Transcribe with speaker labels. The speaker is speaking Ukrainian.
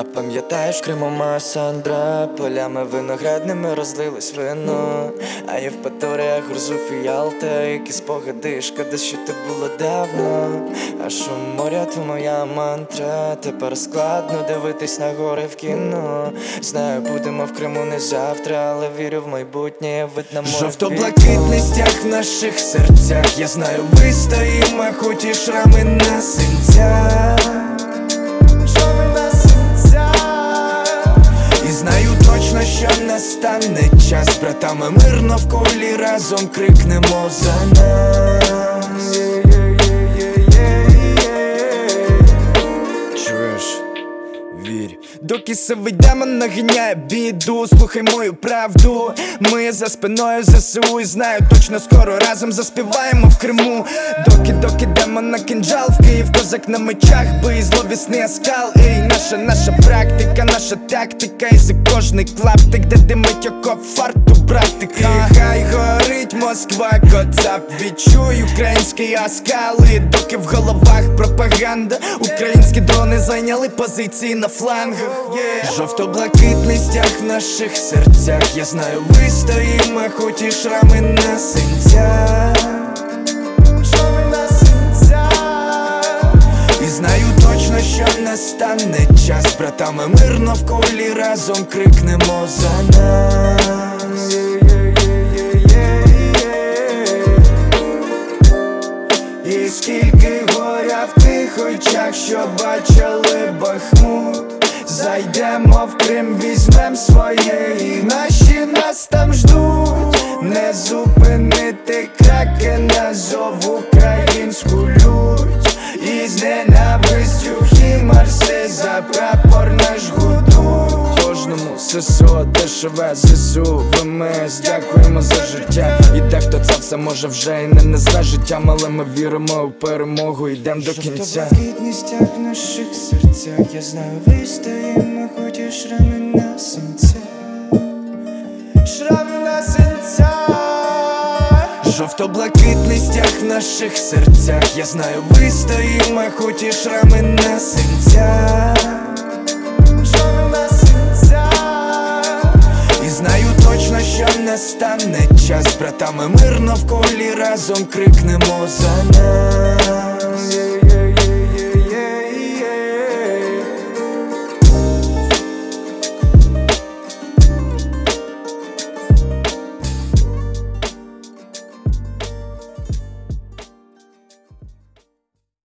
Speaker 1: А пам'ятаєш, в Криму моя Сандра, полями виноградними розлилось вино. А Євпаторія, Гурзуф і Ялта, які спогади, шкода, що те було давно. А шум моря то моя мантра, тепер складно дивитись на гори в кіно. Знаю, будемо в Криму не завтра, але вірю в майбутнє, вид на море. Жовто-блакитний стяг в наших серцях, я знаю, вистоїмо, хоч і шрами на синцях. Знаю точно, що настане час, братами мирно в колі разом крикнемо за нас. Чуєш? Вірь. Доки сивий демон наганяє біду, слухай мою правду. Ми за спиною ЗСУ і знаю точно, скоро разом заспіваємо в Криму. Доки демон на кинджал, в Київ козак на мечах, бий зловісний оскал. Ей, наша практика, наша тактика, і за кожний клаптик, де димить окоп фарту, братика. І хай горить Москва, коцап, відчуй український оскал. І доки в головах пропаганда, українські дрони зайняли позиції на флангах. Жовто-блакитний стяг в наших серцях, я знаю, вистоїмо, хоч і шрами на синцях. І знаю точно, що настане час, братами мирно в колі разом крикнемо за нас. І скільки горя в тих очах, що бачили Бахмут. Зайдемо в Крим, візьмем своє, і наші нас там ждуть. Не зупинити Кракена, зов українську лють. І з ненавистю хімарси за прапор наш гудуть. Кожному ССО, ДШВ, ЗСУ, ВМС, дякуємо за життя. І дехто це все може вже і не назве життям, але ми віримо у перемогу, йдем до кінця. Жовто-блакитний стяг в наших серцях, я знаю, вистоїмо, хоч і шрами на синцях. Шрами на синцях. Жовто-блакитний стяг в наших серцях, я знаю, вистоїмо, хоч і шрами на синцях. Шрами на синцях. І знаю точно, що настане час, братами мирно в колі разом крикнемо за нас.